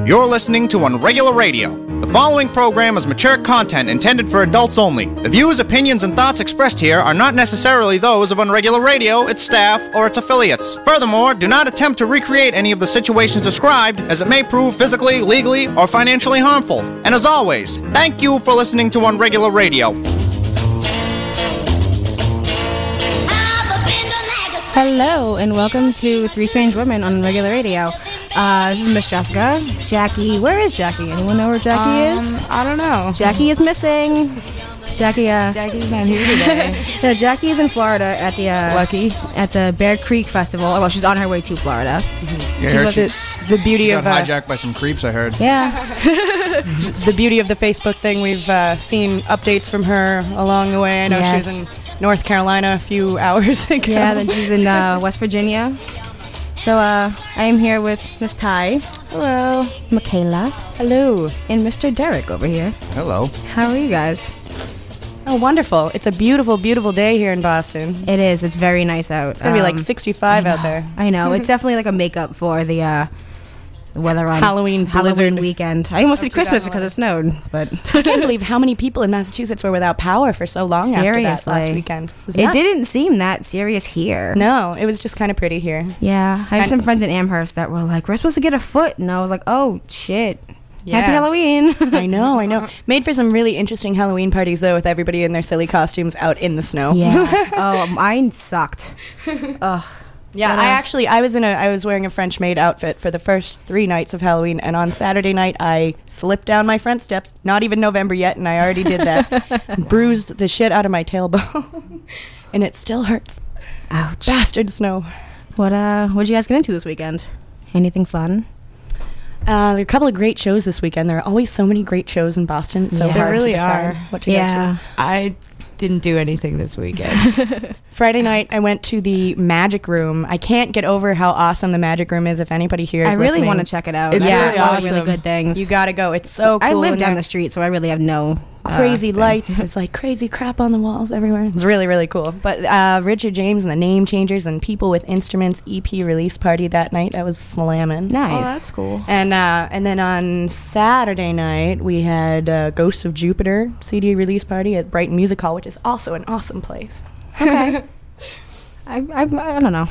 You're listening to Unregular Radio. The following program is mature content intended for adults only. The views, opinions, and thoughts expressed here are not necessarily those of Unregular Radio, its staff, or its affiliates. Furthermore, do not attempt to recreate any of the situations described, as it may prove physically, legally, or financially harmful. And as always, thank you for listening to Unregular Radio. Hello, and welcome to Three Strange Women on Regular Radio. This is Miss Jessica. Jackie, where is Jackie? Anyone know where Jackie is? I don't know. Jackie is missing. Jackie's not here today. Yeah, Jackie's in Florida at the Lucky at the Bear Creek Festival. Well, she's on her way to Florida. Mm-hmm. She's with the beauty she of got hijacked by some creeps, I heard. Yeah, the beauty of the Facebook thing. We've seen updates from her along the way. I know she was in North Carolina a few hours ago. Yeah, then she's in West Virginia. So I am here with Miss Ty. Hello. Michaela. Hello. And Mr. Derek over here. Hello. How are you guys? Oh, wonderful. It's a beautiful, beautiful day here in Boston. It is. It's very nice out. It's going to be like 65 out there. I know. It's definitely like a makeup for the weather on Halloween weekend. I almost did Christmas because it snowed, but I can't believe how many people in Massachusetts were without power for so long after that last weekend. It didn't seem that serious here. No, it was just kind of pretty here. Yeah. I have some friends in Amherst that were like, we're supposed to get a foot, and I was like, oh, shit. Yeah. Happy Halloween. I know. Made for some really interesting Halloween parties, though, with everybody in their silly costumes out in the snow. Yeah. Oh, mine sucked. Ugh. Yeah, I was wearing a French maid outfit for the first 3 nights of Halloween, and on Saturday night I slipped down my front steps. Not even November yet, and I already did that. Bruised the shit out of my tailbone, and it still hurts. Ouch. Bastard snow. What'd you guys get into this weekend? Anything fun? There are a couple of great shows this weekend. There are always so many great shows in Boston. It's so hard really to decide are. what to go to. I didn't do anything this weekend. Friday night, I went to the Magic Room. I can't get over how awesome the Magic Room is. If anybody here is I really listening. want to check it out. It's really awesome. Really good things. You gotta go. It's so cool. I live down the street, so I really have no crazy lights. It's like crazy crap on the walls everywhere. It's really, really cool. But Richard James and the Name Changers and People with Instruments EP release party that night. That was slamming. Nice. Oh, that's cool. And then on Saturday night we had Ghosts of Jupiter CD release party at Brighton Music Hall, which is also an awesome place. Okay. I don't know.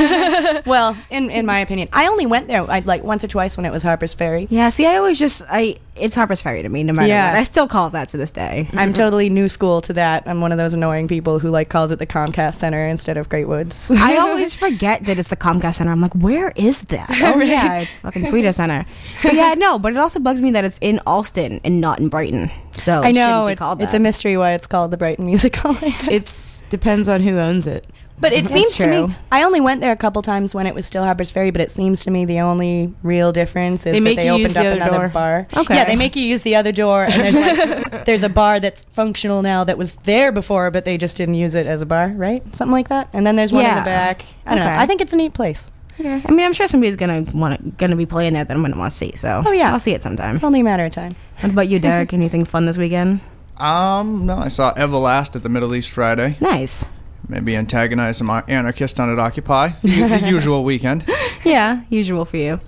Well, in my opinion, I only went there like once or twice when it was Harper's Ferry. Yeah, see, it's Harper's Ferry to me, no matter what. I still call it that to this day. I'm totally new school to that. I'm one of those annoying people who calls it the Comcast Center instead of Great Woods. I always forget that it's the Comcast Center. I'm like, where is that? Oh, yeah, it's fucking Tweeter Center. But yeah, no, but it also bugs me that it's in Allston and not in Brighton. So I know, it's a mystery why it's called the Brighton Music Hall. It depends on who owns it. But it seems to true. me, I only went there a couple times when it was still Harper's Ferry, but it seems to me the only real difference is that they opened up another bar. Okay. Yeah, they make you use the other door, and there's a bar that's functional now that was there before, but they just didn't use it as a bar, right? Something like that. And then there's one in the back. I don't know. I think it's a neat place. Okay. I mean, I'm sure somebody's gonna be playing there that I'm gonna want to see. So I'll see it sometime. It's only a matter of time. What about you, Derek? Anything fun this weekend? No, I saw Everlast at the Middle East Friday. Nice. Maybe antagonize some anarchist on at Occupy. The usual weekend. Yeah, usual for you.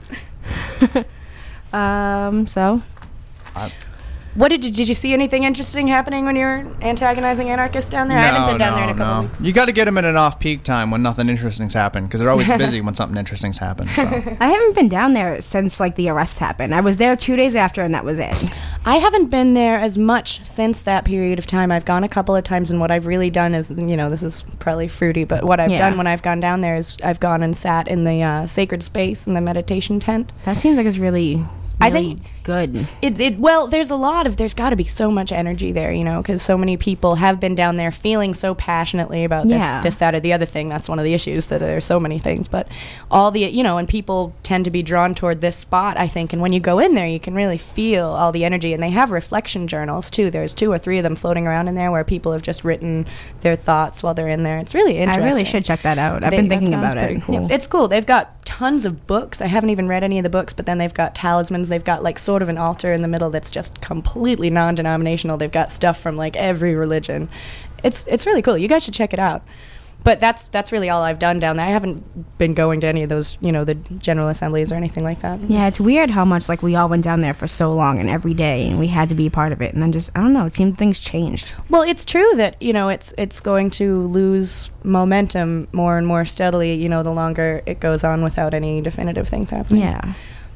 So? What did you see anything interesting happening when you were antagonizing anarchists down there? I haven't been down there in a couple weeks. You got to get them at an off-peak time when nothing interesting's happened, because they're always busy when something interesting's happened. So. I haven't been down there since the arrests happened. I was there 2 days after, and that was it. I haven't been there as much since that period of time. I've gone a couple of times, and what I've really done is, this is probably fruity, but what I've done when I've gone down there is I've gone and sat in the sacred space in the meditation tent. That seems like it's really I think good. There's got to be so much energy there, because so many people have been down there feeling so passionately about this, that, or the other thing. That's one of the issues, that there's so many things, but all the, and people tend to be drawn toward this spot, I think, and when you go in there, you can really feel all the energy, and they have reflection journals, too. There's 2 or 3 of them floating around in there where people have just written their thoughts while they're in there. It's really interesting. I really should check that out. I've been thinking about it. Cool. It's cool. They've got tons of books. I haven't even read any of the books, but then they've got talismans. They've got sort of an altar in the middle that's just completely non-denominational. They've got stuff from every religion. It's really cool. You guys should check it out. But that's really all I've done down there. I haven't been going to any of those, the General Assemblies or anything like that. Yeah, it's weird how much like we all went down there for so long and every day, and we had to be a part of it, and then just I don't know. It seemed things changed. Well, it's true that it's going to lose momentum more and more steadily. The longer it goes on without any definitive things happening. Yeah.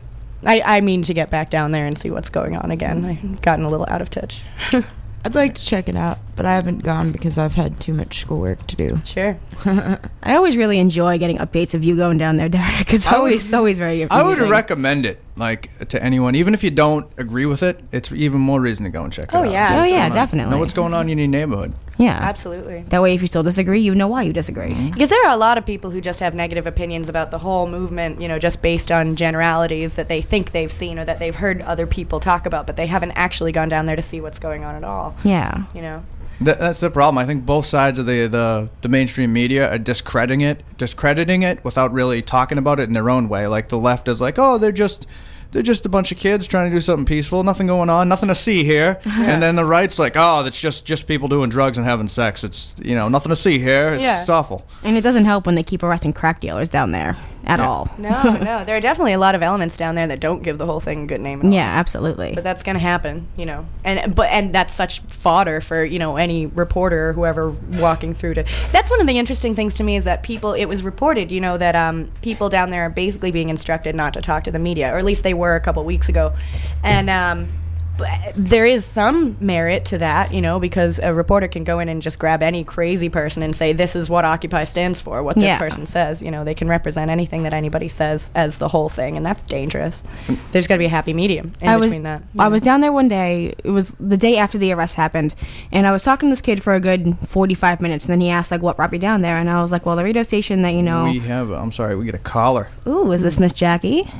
I mean to get back down there and see what's going on again. I've gotten a little out of touch. I'd like to check it out, but I haven't gone because I've had too much schoolwork to do. Sure. I always really enjoy getting updates of you going down there, Derek. It's always very amusing. I would recommend it, to anyone. Even if you don't agree with it, it's even more reason to go and check it out. Oh, yeah. Oh, yeah, definitely. Know what's going on in your neighborhood. Yeah. Absolutely. That way, if you still disagree, you know why you disagree. Mm-hmm. Because there are a lot of people who just have negative opinions about the whole movement, just based on generalities that they think they've seen or that they've heard other people talk about, but they haven't actually gone down there to see what's going on at all. Yeah. That's the problem. I think both sides of the mainstream media are discrediting it without really talking about it in their own way. Like the left is like, oh, they're just a bunch of kids trying to do something peaceful, nothing going on, nothing to see here. Yeah. And then the right's like, oh, that's just people doing drugs and having sex. It's nothing to see here. It's awful. And it doesn't help when they keep arresting crack dealers down there at all. No, there are definitely a lot of elements down there that don't give the whole thing a good name at all. Yeah, absolutely. But that's going to happen, and that's such fodder for, any reporter or whoever walking through to. That's one of the interesting things to me is that it was reported, that people down there are basically being instructed not to talk to the media, or at least they were a couple weeks ago. And there is some merit to that, because a reporter can go in and just grab any crazy person and say, this is what Occupy stands for, what this person says. They can represent anything that anybody says as the whole thing, and that's dangerous. There's got to be a happy medium between that. I was down there one day. It was the day after the arrest happened, and I was talking to this kid for a good 45 minutes, and then he asked, what brought me down there? And I was like, well, the radio station that, we get a caller. Ooh, is this Miss Jackie?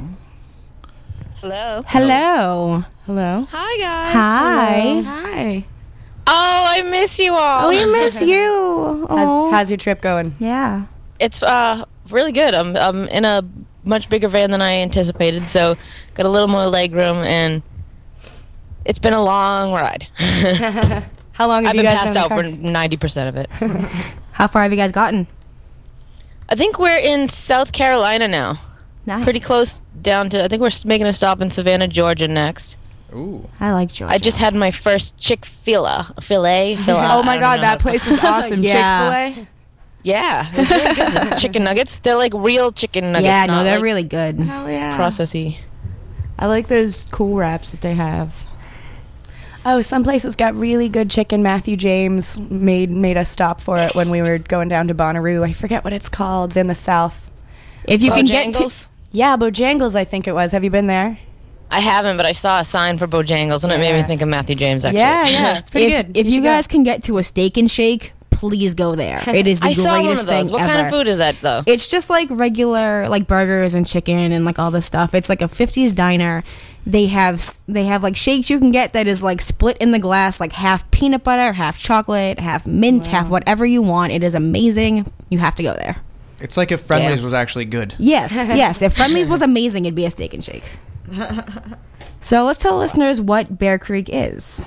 Hello. Hello. Hello. Hi, guys. Hi. Hello. Hi. Oh, I miss you all. We miss you. How's your trip going? Yeah. It's really good. I'm in a much bigger van than I anticipated, so got a little more leg room, and it's been a long ride. How long have I've you been guys passed been out in the for 90% of it. How far have you guys gotten? I think we're in South Carolina now. Nice. Pretty close down to, I think we're making a stop in Savannah, Georgia next. Ooh. I like Georgia. I just had my first Chick-fil-A. Oh my God, that place is awesome. Yeah. Chick-fil-A? Yeah, it was really good. The chicken nuggets, they're like real chicken nuggets. Yeah, no, not they're like really good. Hell yeah. processy. I like those cool wraps that they have. Oh, some places got really good chicken. Matthew James made us stop for it when we were going down to Bonnaroo. I forget what it's called. It's in the south. If you can get to... Yeah, Bojangles, I think it was. Have you been there? I haven't, but I saw a sign for Bojangles, and it made me think of Matthew James, actually. Yeah, it's pretty good. If you guys can get to a Steak and Shake, please go there. It is the I greatest saw one of those. thing What ever. kind of food is that, though? It's just like regular burgers and chicken and all this stuff. It's like a 50s diner. They have like shakes you can get that is like split in the glass, like half peanut butter, half chocolate, half mint, half whatever you want. It is amazing. You have to go there. It's like if Friendly's was actually good. Yes. If Friendly's was amazing, it'd be a Steak and Shake. So let's tell listeners what Bear Creek is.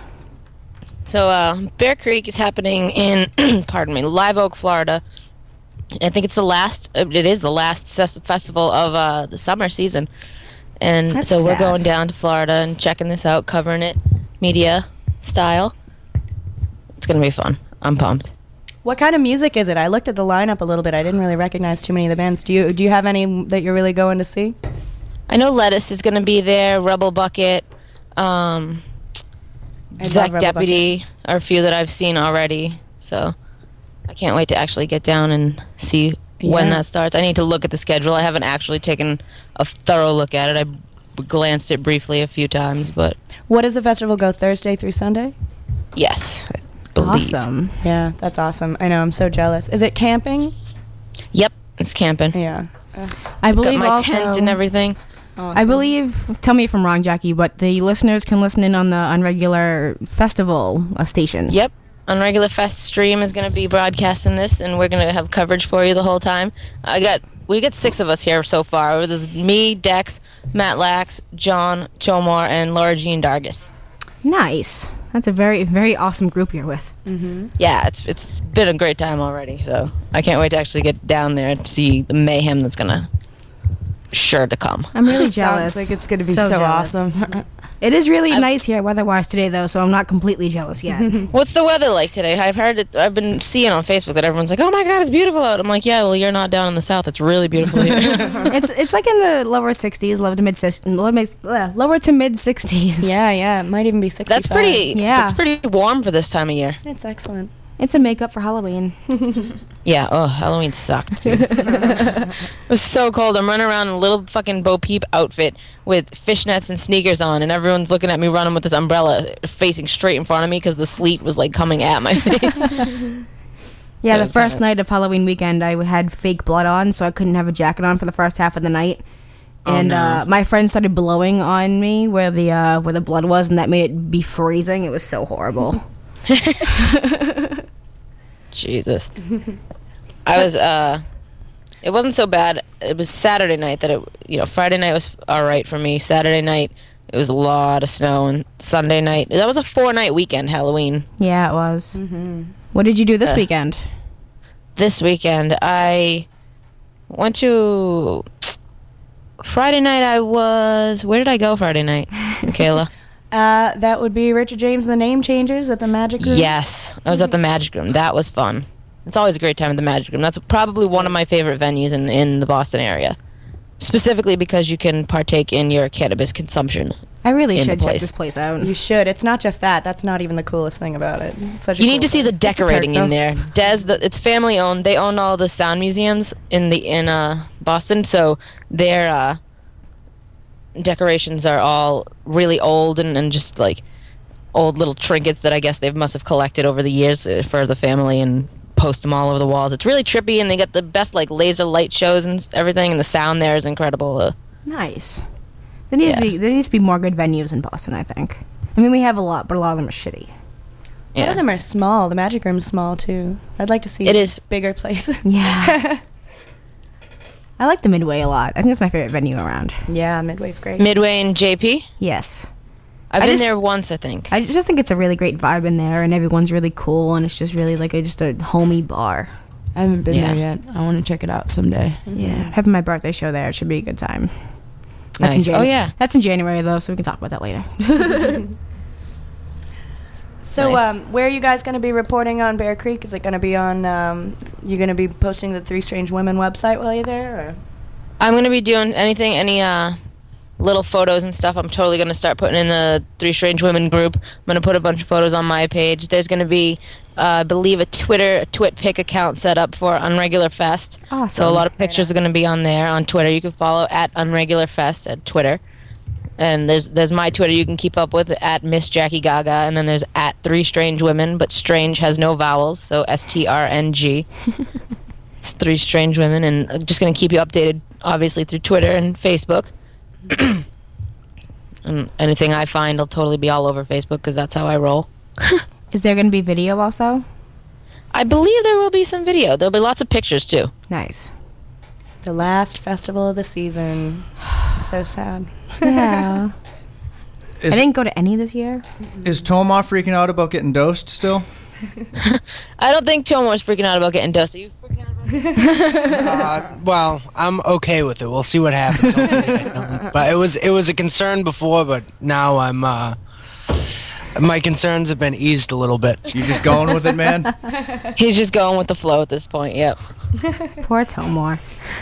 So Bear Creek is happening in, Live Oak, Florida. I think it's the last festival of the summer season. And That's so we're sad. going down to Florida and checking this out, covering it media style. It's going to be fun. I'm pumped. What kind of music is it? I looked at the lineup a little bit. I didn't really recognize too many of the bands. Do you have any that you're really going to see? I know Lettuce is going to be there, Rebel Bucket, Zach Deputy are a few that I've seen already. So I can't wait to actually get down and see when that starts. I need to look at the schedule. I haven't actually taken a thorough look at it. I glanced at it briefly a few times, but... What does the festival go, Thursday through Sunday? Yes, I believe. Awesome. Yeah, that's awesome. I know, I'm so jealous. Is it camping? Yep, it's camping. Yeah. I believe Got my also, tent and everything. Awesome. I believe, tell me if I'm wrong, Jackie, but the listeners can listen in on the Unregular Festival station. Yep. Unregular Fest stream is going to be broadcasting this, and we're going to have coverage for you the whole time. We got 6 of us here so far. There's me, Dex, Matt Lax, John Chomor, and Laura Jean Dargis. Nice. That's a very, very awesome group you're with. Yeah, it's been a great time already. So I can't wait to actually get down there and see the mayhem that's gonna sure to come. I'm really jealous. Sounds like it's gonna be So so jealous. awesome. It is really nice here weather-wise today, though, so I'm not completely jealous yet. What's the weather like today? I've been seeing on Facebook that everyone's like, "Oh my God, it's beautiful out." I'm like, "Yeah, well, you're not down in the south. It's really beautiful here." It's like in the lower 60s, lower to mid 60s. Yeah, it might even be 65. That's pretty. Yeah. That's pretty warm for this time of year. It's excellent. It's a makeup for Halloween. Yeah. Oh, Halloween sucked, dude. It was so cold. I'm running around in a little fucking Bo Peep outfit with fishnets and sneakers on, and everyone's looking at me running with this umbrella facing straight in front of me because the sleet was like coming at my face. Yeah, So the first night of Halloween weekend, I had fake blood on, so I couldn't have a jacket on for the first half of the night. And no. my friend started blowing on me where the blood was, and that made it be freezing. It was so horrible. Jesus. I was it wasn't so bad. It was Saturday night Friday night was all right for me. Saturday night it was a lot of snow, and Sunday night that was a 4-night weekend Halloween. Yeah, it was. What did you do this weekend? This weekend I went to Friday night. Where did I go Friday night, Michaela? That would be Richard James and the Name Changers at the Magic Room. Yes, I was at the Magic Room. That was fun. It's always a great time at the Magic Room. That's probably one of my favorite venues in the Boston area. Specifically because you can partake in your cannabis consumption. I really in should the check place. this place out. You should. It's not just that. That's not even the coolest thing about it. You need to see the decorating in there. It's family owned. They own all the sound museums in Boston, so their decorations are all really old and just like old little trinkets that I guess they must have collected over the years for the family and post them all over the walls. It's really trippy, and they got the best like laser light shows and everything, and the sound there is incredible. Nice. There needs to be more good venues in Boston, I think. I mean, we have a lot, but a lot of them are shitty. A lot of them are small. The Magic Room's small too. I'd like to see bigger places. Yeah. I like the Midway a lot. I think it's my favorite venue around. Yeah, Midway's great. Midway and JP? Yes. I've been there once, I think. I just think it's a really great vibe in there, and everyone's really cool, and it's just really like just a homey bar. I haven't been there yet. I want to check it out someday. Yeah, having my birthday show there, it should be a good time. That's in Nice. Oh, yeah. That's in January though, so we can talk about that later. So, Nice. where are you guys going to be reporting on Bear Creek? Is it going to be on? You going to be posting the Three Strange Women website while you're there? Or? I'm going to be doing any little photos and stuff. I'm totally going to start putting in the Three Strange Women group. I'm going to put a bunch of photos on my page. There's going to be, I believe, a TwitPic account set up for Unregular Fest. Awesome. So a lot of pictures are going to be on there on Twitter. You can follow at Unregular Fest at Twitter. And there's my Twitter you can keep up with at Miss Jackie Gaga, and then there's at Three Strange Women, but strange has no vowels, so STRNG. It's Three Strange Women, and I'm just going to keep you updated, obviously, through Twitter and Facebook. And anything I find, I'll totally be all over Facebook, because that's how I roll. Is there going to be video also? I believe there will be some video. There'll be lots of pictures, too. Nice. The last festival of the season. So sad. Yeah. I didn't go to any this year. Is Tomar freaking out about getting dosed still? I don't think Tomo's freaking out about getting dusty. Are you freaking out about it? Well, I'm okay with it. We'll see what happens. But it was a concern before, but now I'm my concerns have been eased a little bit. You just going with it, man? He's just going with the flow at this point, yep. Poor Tomar.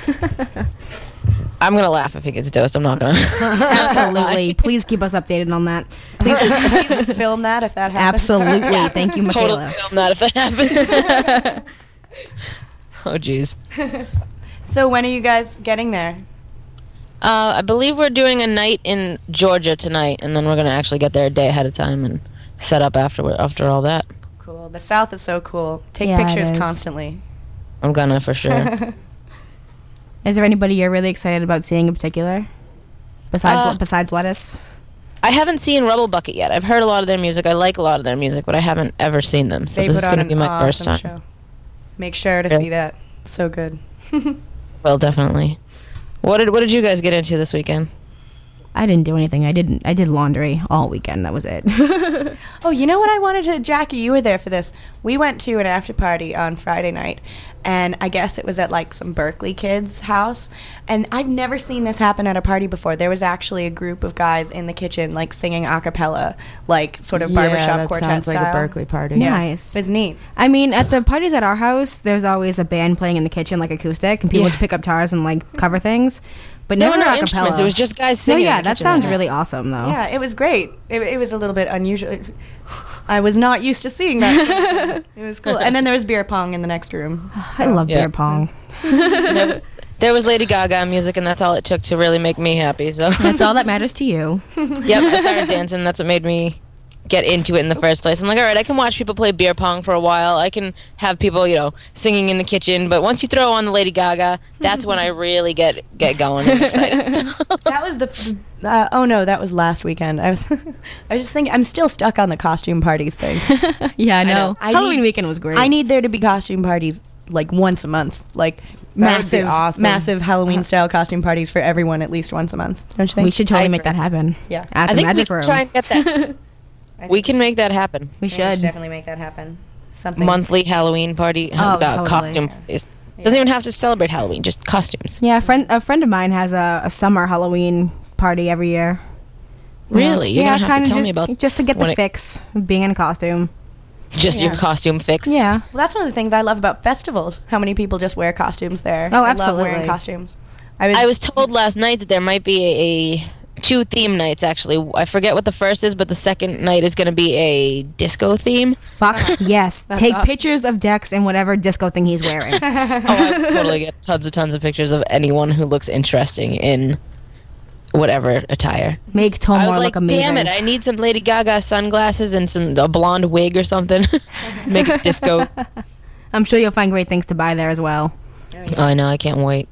I'm going to laugh if he gets dosed. I'm not going to. Absolutely. Please keep us updated on that. Please film that if that happens. Absolutely. Thank you, Totally Michaela. film that if that happens. Oh, jeez. So when are you guys getting there? I believe we're doing a night in Georgia tonight, and then we're going to actually get there a day ahead of time and set up after all that. Cool. The South is so cool. Take Yeah, it pictures is. constantly. I'm going to, for sure. Is there anybody you're really excited about seeing in particular? Besides Lettuce? I haven't seen Rubble Bucket yet. I've heard a lot of their music. I like a lot of their music, but I haven't ever seen them. So They this is put going on to be an my first awesome time. show. Make sure to Yeah. see that. So good. Well, definitely. What did you guys get into this weekend? I didn't do anything. I did laundry all weekend. That was it. Oh, you know what I wanted to... Jackie, you were there for this. We went to an after party on Friday night, and I guess it was at, like, some Berkeley kids' house. And I've never seen this happen at a party before. There was actually a group of guys in the kitchen, like, singing a cappella, like, sort of barbershop quartet sounds style. like a Berkeley party. Yeah. Nice. It's neat. I mean, at the parties at our house, there's always a band playing in the kitchen, like acoustic, and people just pick up guitars and, like, cover things. But There never were no a instruments. cappella. It was just guys singing. No, yeah, in the that kitchen. sounds really awesome, though. Yeah, it was great. It was a little bit unusual. I was not used to seeing that. It was cool. And then there was beer pong in the next room. I love beer pong. There was Lady Gaga music, and that's all it took to really make me happy. So That's all that matters to you. yep, I started dancing. That's what made me get into it in the first place. I'm like, all right, I can watch people play beer pong for a while. I can have people, singing in the kitchen. But once you throw on the Lady Gaga, that's when I really get going and excited. That was that was last weekend. I was just thinking, I'm still stuck on the costume parties thing. Yeah, I know. I Halloween need- weekend was great. I need there to be costume parties like once a month, like That would be awesome. massive Halloween style costume parties for everyone at least once a month. Don't you think? We should totally make that happen. Yeah. At I the think we Magic can Room. try and get that. We can make that happen. We should. definitely make that happen. Something Monthly Halloween party, totally. costume parties. Doesn't even have to celebrate Halloween, just costumes. Yeah, a friend of mine has a summer Halloween party every year. Really? You're yeah, gonna have to tell just, me about just to get when the it- fix of being in a costume. Just your costume fix. Yeah. Well, that's one of the things I love about festivals. How many people just wear costumes there? Oh, I love absolutely. wearing costumes. I was told last night that there might be two theme nights, actually. I forget what the first is, but the second night is going to be a disco theme. Fuck yes. Take awesome. pictures of Dex and whatever disco thing he's wearing. I would totally get tons of pictures of anyone who looks interesting in whatever attire. Make I Tomor was like, look amazing. damn it, I need some Lady Gaga sunglasses and a blonde wig or something. Make it disco. I'm sure you'll find great things to buy there as well. Oh, I know, I can't wait.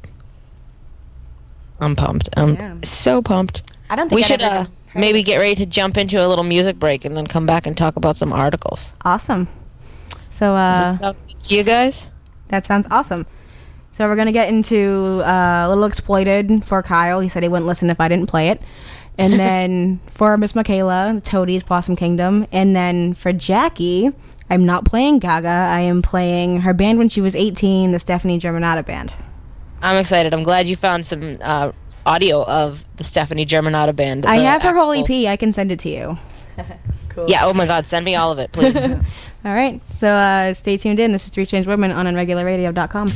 I'm pumped. I'm so pumped. I don't think We I'd should ever heard maybe of get ready to jump into a little music break and then come back and talk about some articles. Awesome. So Does that sound good to you guys? that sounds awesome. So we're gonna get into a little exploited for Kyle. He said he wouldn't listen if I didn't play it. And then for Miss Michaela, Toadie's Possum Kingdom. And then for Jackie, I'm not playing Gaga. I am playing her band when she was 18, the Stephanie Germanotta Band. I'm excited. I'm glad you found some audio of the Stephanie Germanotta Band. I the have her whole actual- EP. I can send it to you. Yeah, oh my god, send me all of it, please. All right. So stay tuned in. This is Three Change Women on UnregularRadio.com.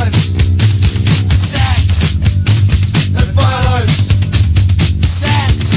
Sex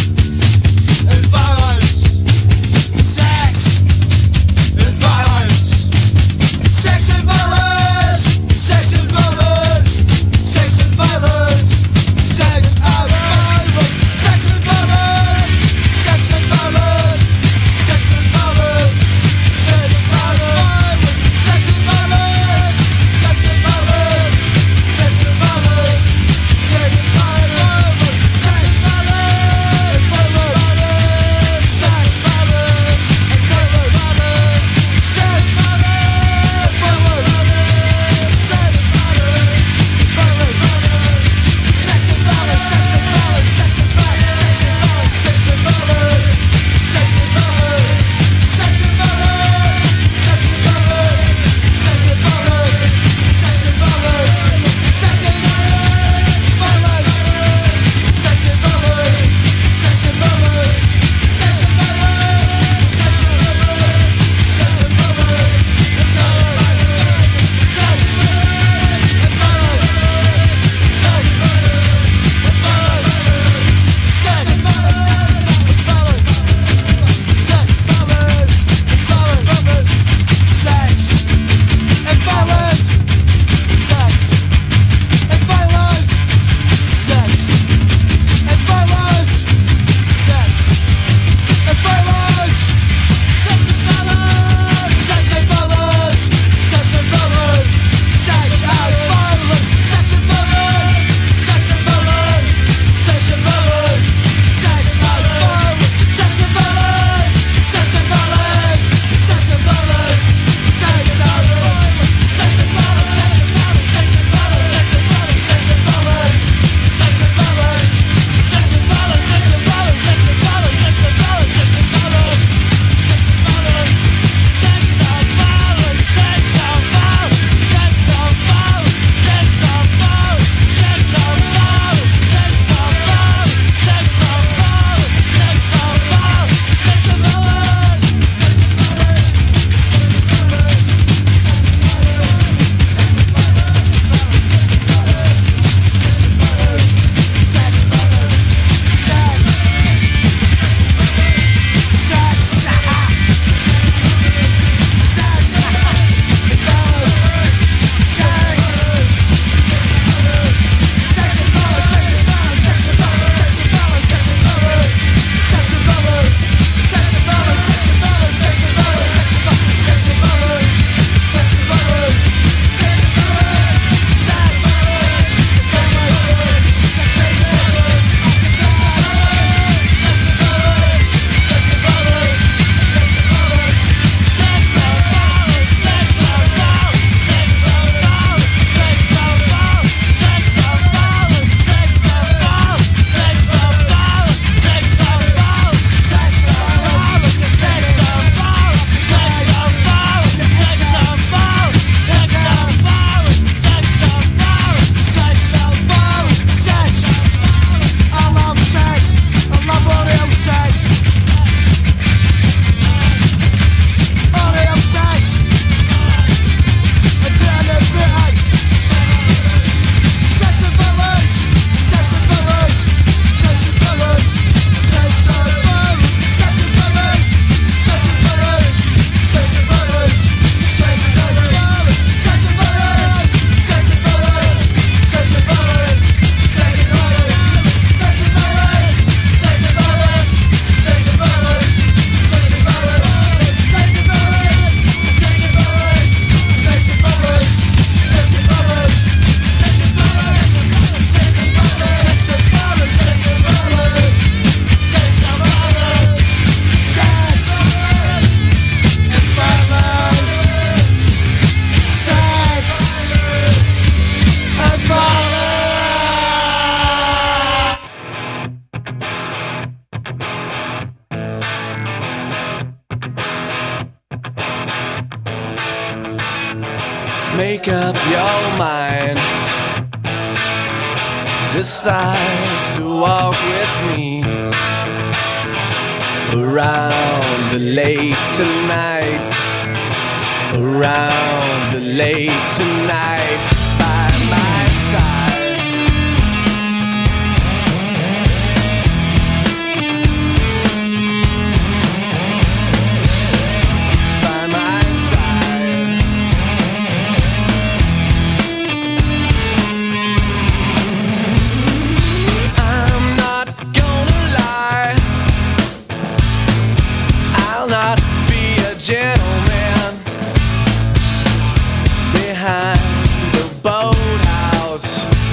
Make up your mind. Decide to walk with me around the lake tonight. Around the lake tonight. By my side. By my side. I'm not gonna lie. I'll not be a gentleman behind the boathouse.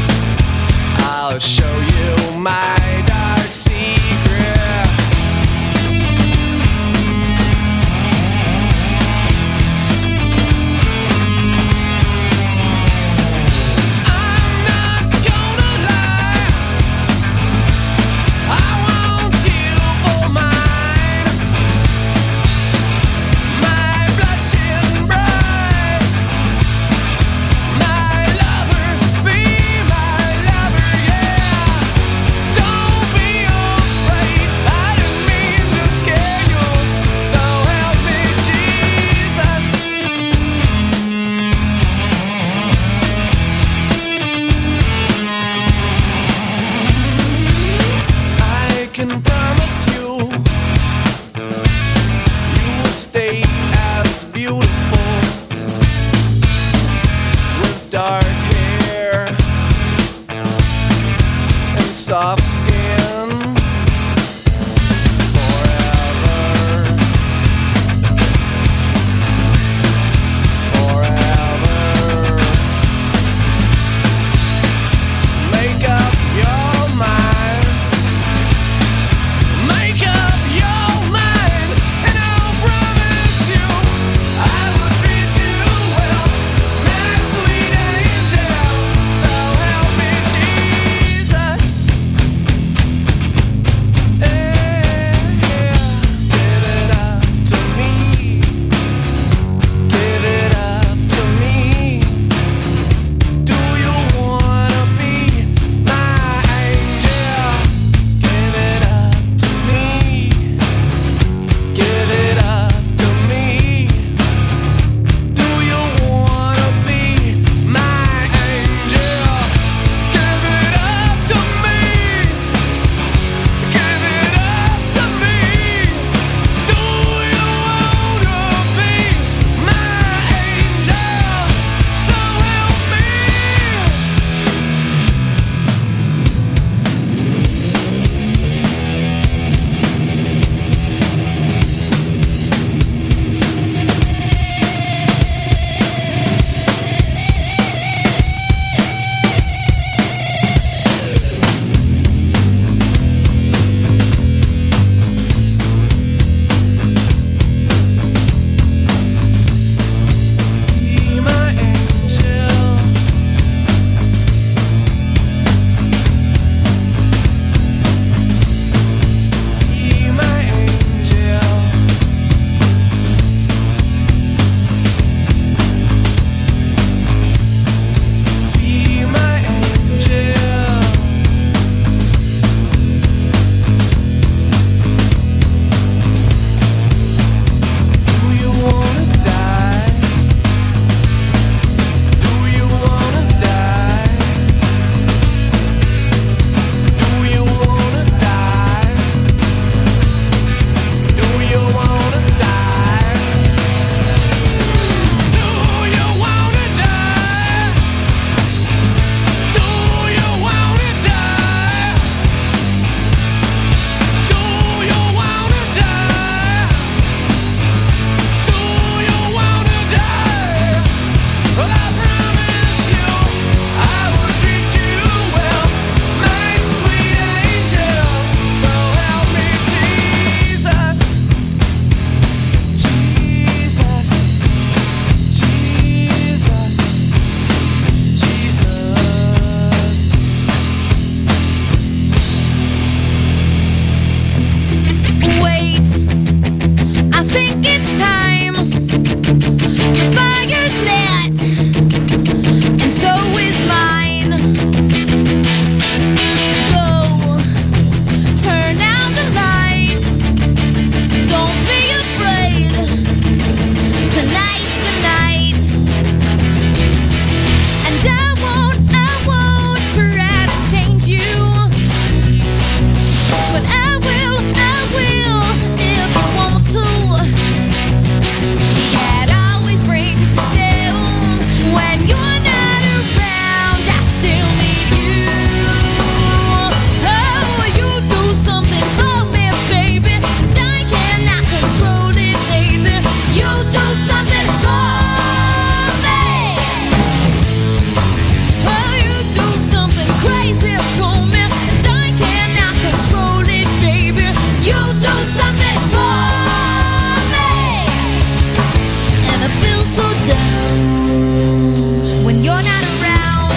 you're not around.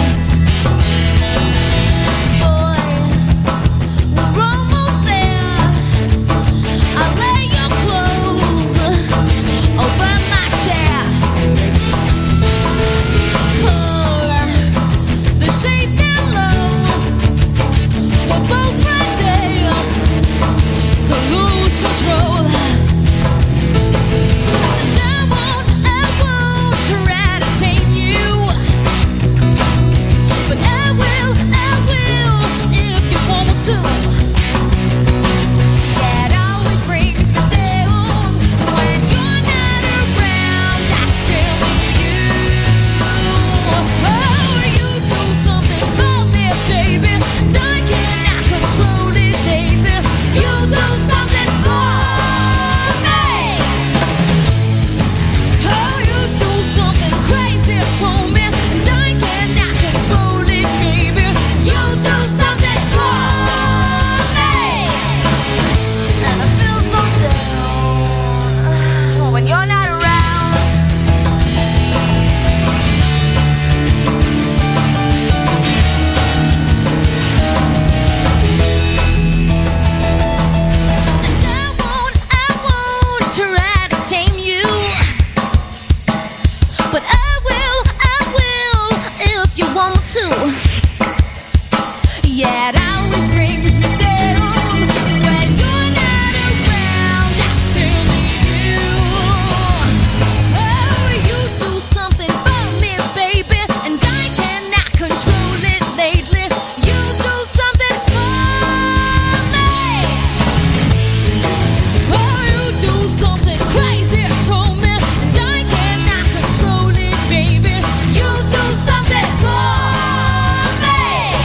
Boy, we're almost there. I lay your clothes over my chair. Pull the shades down low. We're both ready to lose control. And I won't try to tame you, but I will if you want me to. Yeah, it always brings me down when you're not around. I still need you. Oh, you do something for me, baby, and I cannot control it, baby. You do something for me. Oh, you do something crazy to me, and I cannot control it, baby. You do something for me, and I feel so down when you're not around. And I won't try to tame you, but I will if you want me to. Yeah, it always brings me down when you're not around. I still need you. Oh, you do something for me, baby, and I cannot control it lately. You do something for me. Oh, you do something crazy to me, and I cannot control it, baby. You do something for me.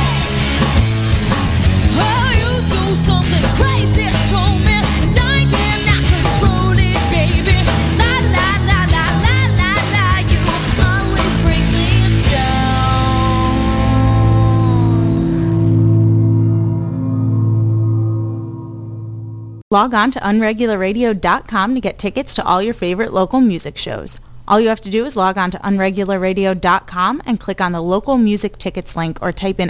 Oh, you do something crazy to me, and I cannot control it, baby. La la la la la la la, you always bring me down. Log on to unregularradio.com to get tickets to all your favorite local music shows. All you have to do is log on to unregularradio.com and click on the local music tickets link or type in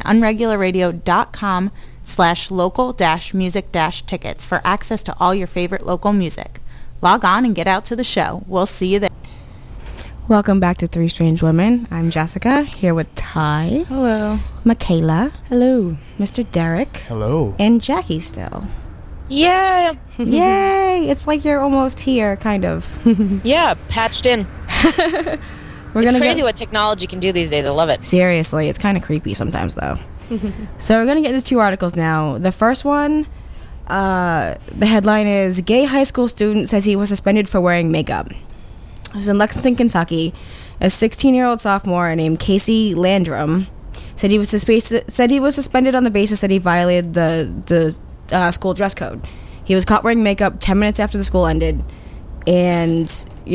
unregularradio.com/local-music-tickets for access to all your favorite local music. Log on and get out to the show. We'll see you there. Welcome back to Three Strange Women. I'm Jessica, here with Ty, Hello. Michaela, Hello. Mr. Derek, Hello. and Jackie still. Yeah, Yay! It's like you're almost here, kind of. yeah, patched in. We're It's gonna crazy get, what technology can do these days. I love it. seriously, it's kind of creepy sometimes, though. So we're gonna get into two articles now. The first one, the headline is "Gay high school student says he was suspended for wearing makeup." It was in Lexington, Kentucky. A 16-year-old sophomore named Casey Landrum said he was suspended on the basis that he violated the school dress code. He was caught wearing makeup 10 minutes after the school ended, and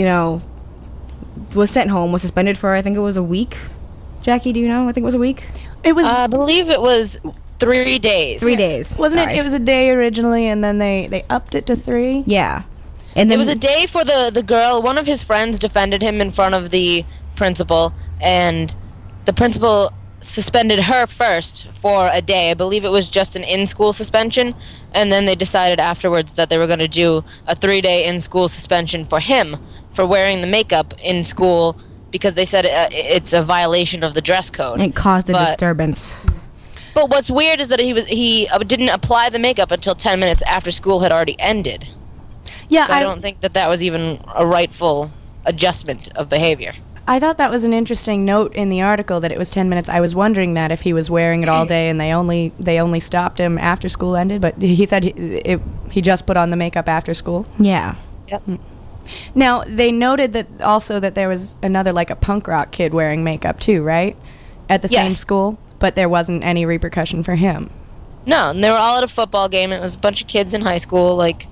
was sent home. Was suspended for, I think it was a week. Jackie, do you know? I think it was a week. It was I believe it was 3 days. 3 days. wasn't Sorry. it? It was a day originally, and then they upped it to 3. Yeah. And then It was a day for the girl. One of his friends defended him in front of the principal, and the principal suspended her first for a day. I believe it was just an in-school suspension, and then they decided afterwards that they were going to do a 3-day in-school suspension for him for wearing the makeup in school because they said it's a violation of the dress code. it caused a disturbance. But what's weird is that he didn't apply the makeup until 10 minutes after school had already ended. Yeah, So I don't think that was even a rightful adjustment of behavior. I thought that was an interesting note in the article that it was 10 minutes. I was wondering that if he was wearing it all day and they only stopped him after school ended, but he said he just put on the makeup after school. Yeah. Yep. Now, they noted that also that there was another, like a punk rock kid wearing makeup too, right? At the same Yes. school, but there wasn't any repercussion for him. No, and they were all at a football game. It was a bunch of kids in high school. Like,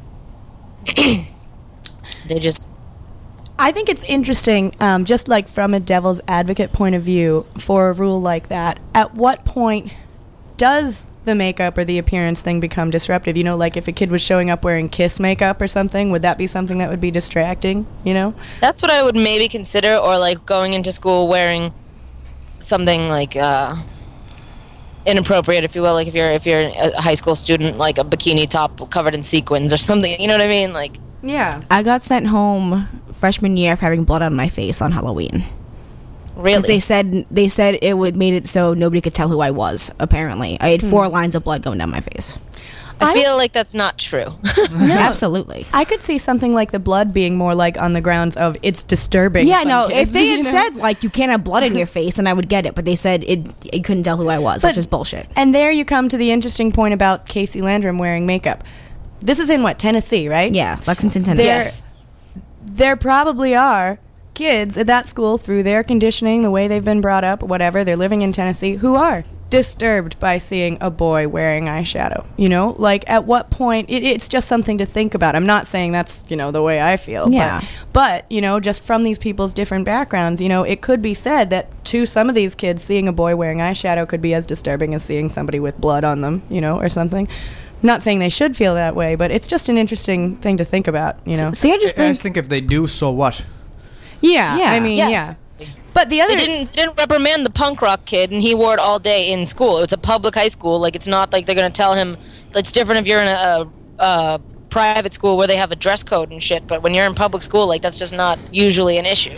they just... I think it's interesting, just like from a devil's advocate point of view, for a rule like that. At what point does the makeup or the appearance thing become disruptive? You know, like if a kid was showing up wearing Kiss makeup or something, would that be something that would be distracting, you know? That's what I would maybe consider, or like going into school wearing something like inappropriate, if you will, like if you're a high school student, like a bikini top covered in sequins or something, you know what I mean? Like, Yeah. I got sent home freshman year for having blood on my face on Halloween. really? 'Cause they said it would made it so nobody could tell who I was. Apparently, I had 4 lines of blood going down my face. I feel like that's not true. Absolutely. I could see something like the blood being more like on the grounds of it's disturbing. Yeah, some no. kids, If they had you know? said like you can't have blood in your face, then I would get it. But they said it couldn't tell who I was, which But- is bullshit. And there you come to the interesting point about Casey Landrum wearing makeup. This is in what, Tennessee, right? Yeah, Lexington, Tennessee. Yes. There probably are kids at that school, through their conditioning, the way they've been brought up, whatever, they're living in Tennessee, who are disturbed by seeing a boy wearing eyeshadow. You know, like at what point, it's just something to think about. I'm not saying that's, you know, the way I feel. Yeah. But, you know, just from these people's different backgrounds, you know, it could be said that to some of these kids, seeing a boy wearing eyeshadow could be as disturbing as seeing somebody with blood on them, you know, or something. Not saying they should feel that way, but it's just an interesting thing to think about, you know. See, I just I think just think if they do, so what? Yeah, Yeah. I mean, Yeah. yeah. But the other They didn't reprimand the punk rock kid, and he wore it all day in school. It's a public high school. Like, it's not like they're going to tell him. It's different if you're in a private school where they have a dress code and shit, but when you're in public school, like, that's just not usually an issue.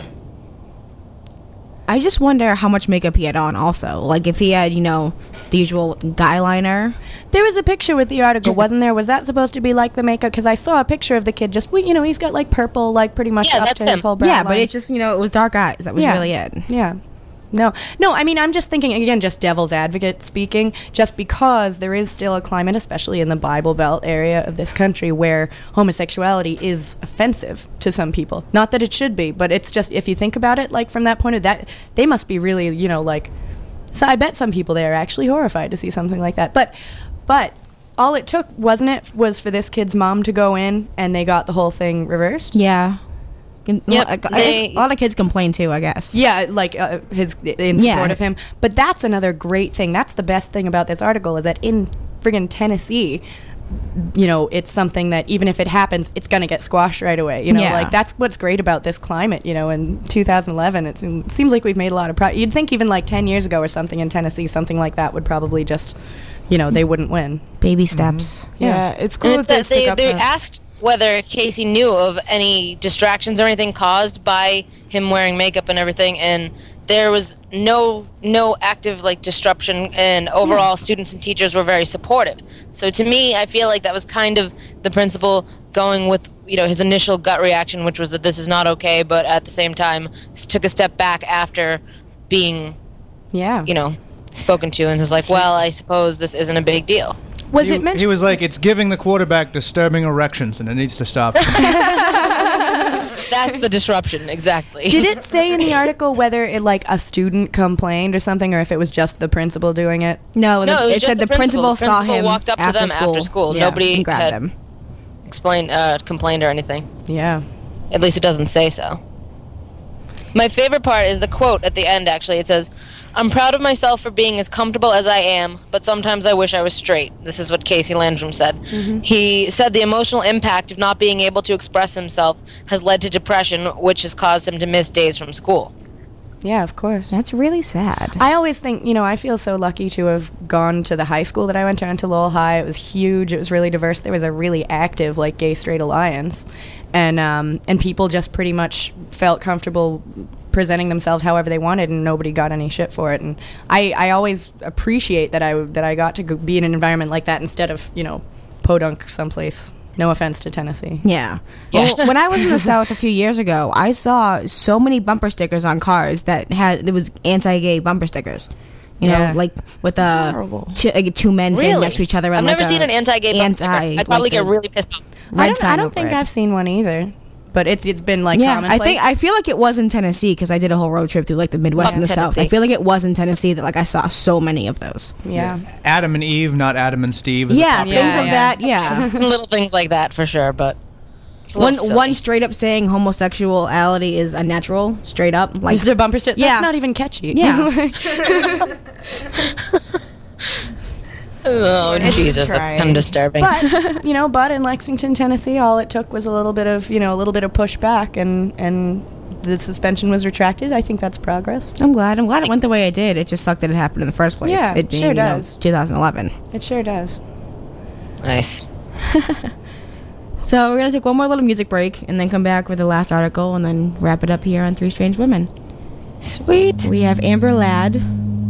I just wonder how much makeup he had on also. Like if he had, you know, the usual guy liner. There was a picture with the article, wasn't there? Was that supposed to be like the makeup? Because I saw a picture of the kid just, you know, he's got like purple, like pretty much Yeah, up that's to his him. whole brow Yeah, but line. it just, you know, it was dark eyes. That was Yeah. really it. Yeah. No, I mean, I'm just thinking, again, just devil's advocate speaking, just because there is still a climate, especially in the Bible Belt area of this country, where homosexuality is offensive to some people. Not that it should be, but it's just, if you think about it, like, from that point of that, they must be really, you know, like, so I bet some people there are actually horrified to see something like that. But all it took, wasn't it, was for this kid's mom to go in, and they got the whole thing reversed? Yeah. Yep, I guess a lot of kids complain too, I guess. Yeah, like his in support Yeah. of him. But that's another great thing. That's the best thing about this article is that in friggin' Tennessee, you know, it's something that even if it happens, it's gonna get squashed right away. You know, Yeah. like that's what's great about this climate. You know, in 2011, it seems like we've made a lot of progress. You'd think even like 10 years ago or something in Tennessee, something like that would probably just, you know, they wouldn't win. Baby steps. Yeah, it's cool And that they stick up they for asked whether Casey knew of any distractions or anything caused by him wearing makeup and everything, and there was no active like disruption, and overall students and teachers were very supportive. So to me, I feel like that was kind of the principal going with, you know, his initial gut reaction, which was that this is not okay, but at the same time took a step back after being, Yeah. you know, spoken to, and was like, well, I suppose this isn't a big deal. Was He it mentioned? he was like, it's giving the quarterback disturbing erections, and it needs to stop. That's the disruption, exactly. Did it say in the article whether it like a student complained or something, or if it was just the principal doing it? No, No, it was it just said the principal The saw principal him walked up to them after school. Yeah, Nobody and grabbed had him. complained or anything. Yeah. At least it doesn't say so. My favorite part is the quote at the end, actually. It says, "I'm proud of myself for being as comfortable as I am, but sometimes I wish I was straight." This is what Casey Landrum said. He said the emotional impact of not being able to express himself has led to depression, which has caused him to miss days from school. Yeah, of course. That's really sad. I always think, you know, I feel so lucky to have gone to the high school that I went to. I went to Lowell High. It was huge. It was really diverse. There was a really active, like, gay-straight alliance. And people just pretty much felt comfortable presenting themselves however they wanted, and nobody got any shit for it. And I always appreciate that I got to be in an environment like that instead of, you know, podunk someplace. No offense to Tennessee. Yeah. Yeah. Well, when I was in the South a few years ago, I saw so many bumper stickers on cars that there was anti-gay bumper stickers. You Yeah. know, like with That's horrible. two men standing Really? next to each other. I've and never like seen an anti-gay bumper sticker. I'd probably get really pissed off. red I sign don't over think it. I've seen one either. But it's been like Yeah, commonplace. I feel like it was in Tennessee because I did a whole road trip through like the Midwest and the South. Tennessee. I feel like it was in Tennessee that like I saw so many of those. Yeah. Adam and Eve, not Adam and Steve. Is a Yeah, popular things Yeah, of yeah. that. Yeah. Little things like that, for sure, but... it's a little silly. One straight up saying homosexuality is unnatural, straight up. Like Just a bumper sticker. Yeah. That's not even catchy. Yeah. Oh, Jesus, that's kind of disturbing. But you know, in Lexington, Tennessee, all it took was a little bit of pushback, and the suspension was retracted. I think that's progress. I'm glad it went the way it did. It just sucked that it happened in the first place. Yeah, it being, sure does. 2011. It sure does. Nice. So we're going to take one more little music break and then come back with the last article and then wrap it up here on Three Strange Women. Sweet. We have Amber Ladd.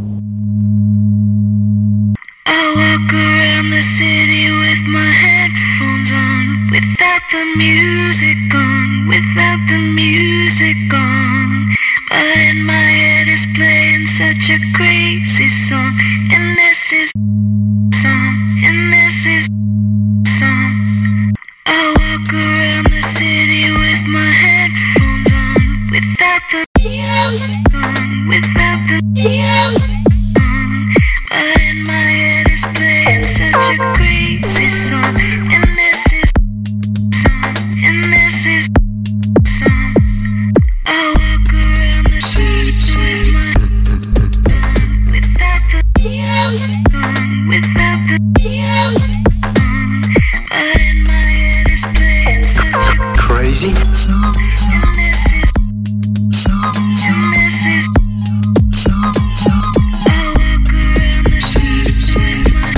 I walk around the city with my headphones on, without the music on, without the music on. But in my head is playing such a crazy song, and this is song, and this is song. I walk around the city with my headphones on, without the music on, without the music on. But in my head is playing such a crazy song, and this is song, and this is song. I walk around the city with my on, without the music on, without the music on. But in my head is playing such a crazy song, and this is song, and this is song, song. I walk around the city with my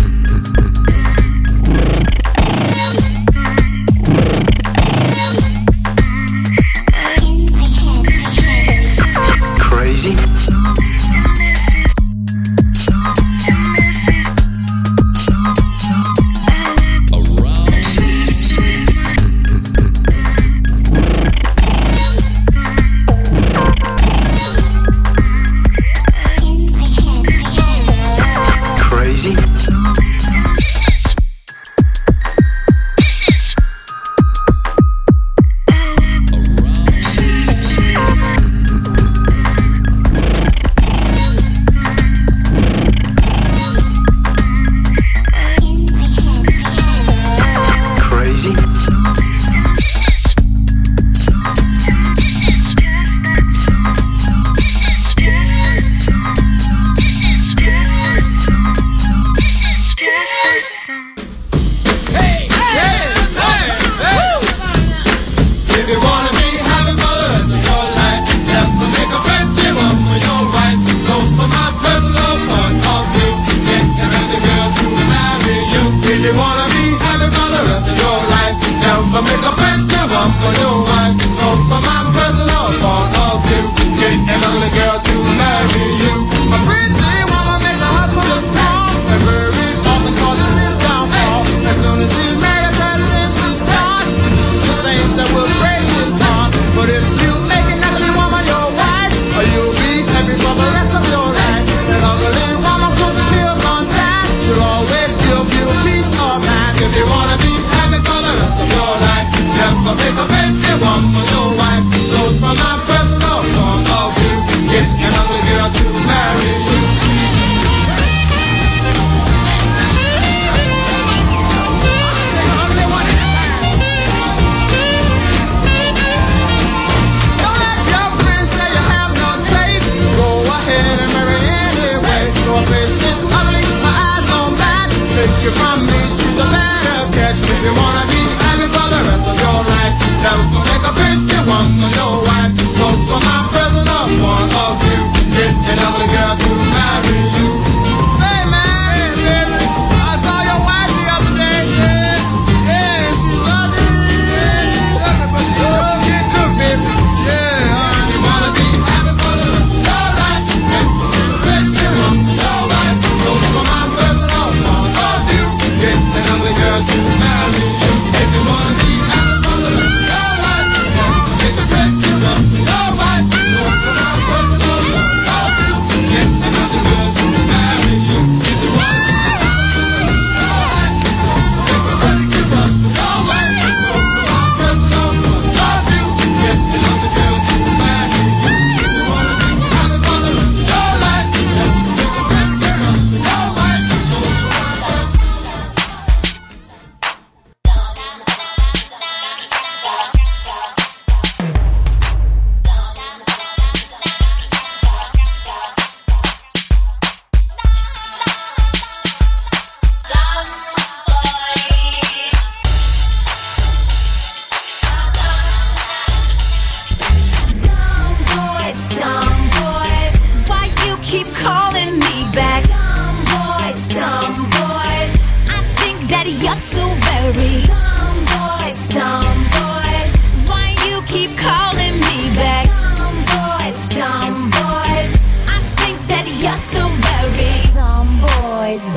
music on, music on. But in my head is playing such a crazy song, and this is song, and this is song, song. I walk around the city with my music on, music on. But in my head is playing such a crazy song, and this is I walk around the city with my music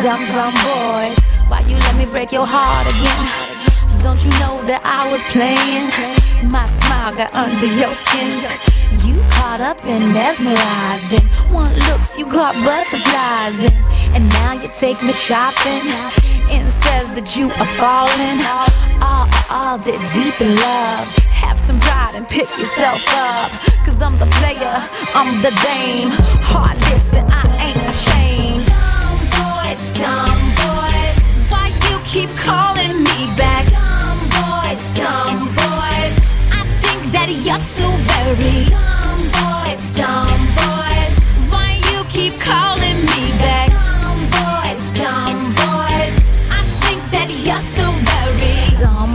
dumb boys. Why you let me break your heart again? Don't you know that I was playing? My smile got under your skin. You caught up and mesmerized in one looks you caught butterflies in. And now you take me shopping and says that you are falling. All that deep in love. Have some pride and pick yourself up. Cause I'm the player, I'm the dame. Heartless and I ain't ashamed. Dumb boys, why you keep calling me back? Dumb boys, I think that you're so very dumb boys, why you keep calling me back? Dumb boys, I think that you're so very dumb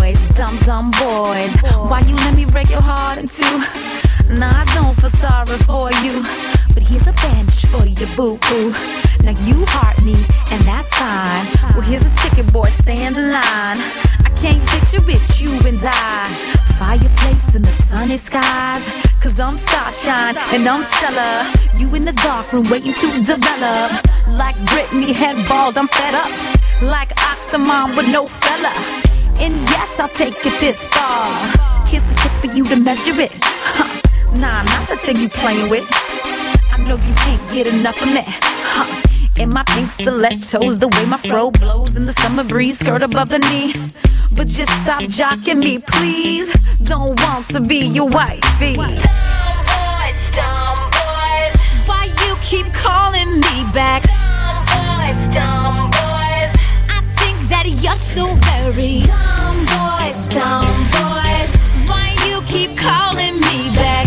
boys, why you let me break your heart in two? Nah, I don't feel sorry for you, but here's a bandage for your boo-boo. Now you heart me, and that's fine. Well, here's a ticket, boy, stand in line. I can't picture it, you and I. Fireplace in the sunny skies. Cause I'm starshine, and I'm stellar. You in the dark room waiting to develop. Like Britney had bald, I'm fed up. Like Octomom with no fella. And yes, I'll take it this far. Here's the stick for you to measure it. Nah, not the thing you playing with. I know you can't get enough of me. In my pink stilettos, the way my fro blows in the summer breeze, skirt above the knee. But just stop jocking me, please. Don't want to be your wifey. Dumb boys, why you keep calling me back? Dumb boys, I think that you're so very dumb boys, why you keep calling me back?